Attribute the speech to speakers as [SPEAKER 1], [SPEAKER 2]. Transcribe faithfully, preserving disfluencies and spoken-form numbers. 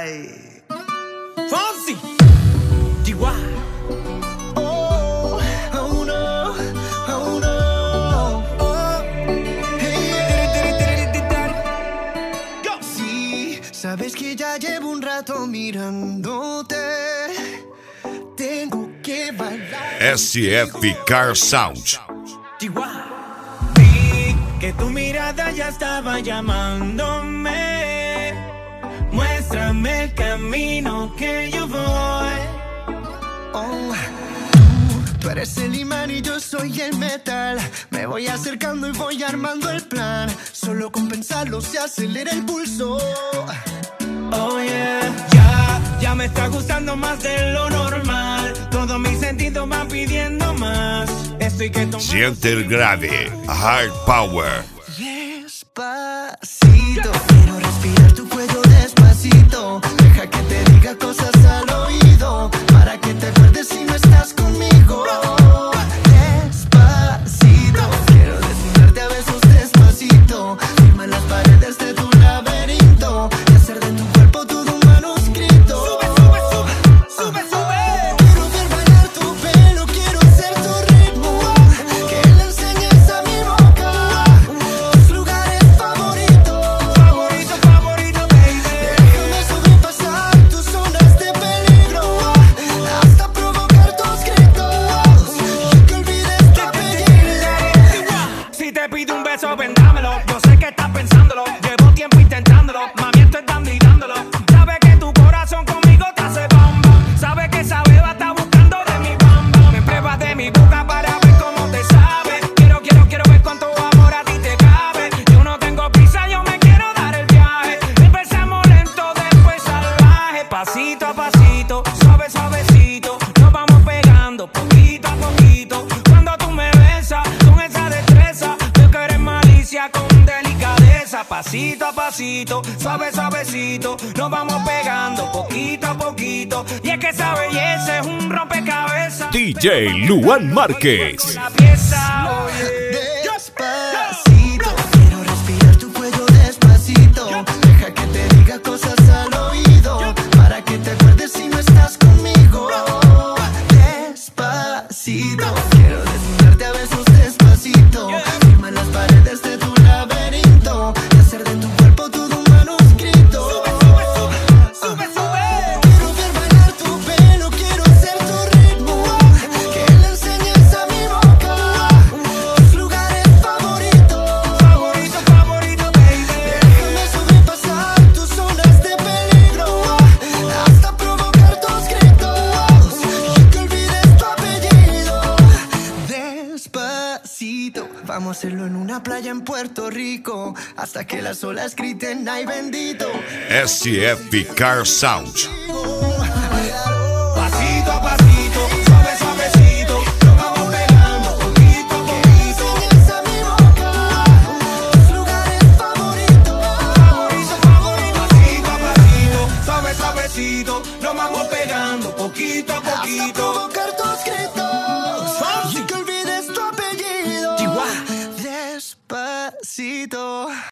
[SPEAKER 1] Ay. Fonsi. Chihuahua.
[SPEAKER 2] Oh, oh no, oh no. Oh, hey. Sí, sabes que ya llevo un rato mirándote. Tengo que bailar.
[SPEAKER 3] S F Car Sound.
[SPEAKER 1] Chihuahua. Vi que tu mirada ya estaba llamándome. Muéstrame el camino que yo voy.
[SPEAKER 2] Oh, tú, tú eres el imán y yo soy el metal. Me voy acercando y voy armando el plan. Solo con pensarlo se acelera el pulso.
[SPEAKER 1] Oh yeah, ya, ya me está gustando más de lo normal. Todos mis sentidos van pidiendo más. Estoy que tomar.
[SPEAKER 3] Siente el grave, Hard Power.
[SPEAKER 2] Despacito, quiero respirar tu cuello despacito. Deja que te diga cosas al oído, para que te acuerdes si no estás conmigo. Despacito, quiero desnudarte a besos despacito. Firma en las paredes de tu laberinto y hacer de tu cuerpo todo un manuscrito.
[SPEAKER 1] Sube, sube, sube, sube, sube.
[SPEAKER 2] Quiero ver bailar tu pelo, quiero ser tu ritmo. Que le enseñes a mi boca tus lugares favoritos.
[SPEAKER 1] Favorito, favorito, baby.
[SPEAKER 2] Déjame sobrepasar tus zonas de peligro, hasta provocar tus gritos y que olvides tu apellido.
[SPEAKER 1] Si te pido un beso, vendámelo. Yo sé que estás pensándolo. Llevo tiempo intentándolo. Mami, estoy dando y dándolo. Sabes que tu corazón conmigo te hace bam bam. Sabes que esa beba está buscando de mi bam bam. Me pruebas de mi boca para ver cómo te sabe. Quiero, quiero, quiero ver cuánto amor a ti te cabe. Yo no tengo prisa, yo me quiero dar el viaje. Empezamos lento, después salvaje. Pasito a pasito, suave, suavecito. Nos vamos pegando poquito a poquito. Cuando tú me besas con esa destreza, veo que eres malicia con delicadeza. Pasito a pasito, suave, suavecito. Nos vamos pegando poquito a poquito. Y es que esa belleza es un rompecabezas.
[SPEAKER 3] D J Luan Márquez.
[SPEAKER 1] La pieza, oye.
[SPEAKER 2] Despacito, quiero respirar tu cuello despacito. Deja que te diga cosas al oído, para que te acuerdes si no estás conmigo. Despacito, quiero desnudarte a besos despacito. Firma en las paredes de tu laberinto y hacer de tu cuerpo todo un manuscrito.
[SPEAKER 1] Sube, sube, sube, sube, sube.
[SPEAKER 2] Quiero ver bailar tu pelo, quiero ser tu ritmo. Que le enseñes a mi boca tus lugares favoritos.
[SPEAKER 1] Favorito, favorito, baby.
[SPEAKER 2] Déjame sobrepasar tus zonas de peligro, hasta provocar tus gritos y que olvides tu apellido. Despacito, vamos a hacerlo en una playa en Puerto Rico, hasta que las olas griten ay bendito.
[SPEAKER 3] S F Car Sound.
[SPEAKER 1] Pasito a pasito, suave, suavecito. Nos vamos pegando poquito a poquito.
[SPEAKER 2] Enseñas a mi boca tus lugares favoritos.
[SPEAKER 1] Favorito, favorito. Pasito a pasito, suave, suavecito. Nos vamos pegando poquito a
[SPEAKER 2] Hasta
[SPEAKER 1] poquito.
[SPEAKER 2] provocar tus gritos
[SPEAKER 1] Fonsi.
[SPEAKER 2] y que olvides tu apellido.
[SPEAKER 1] Chihuahua.
[SPEAKER 2] Despacito.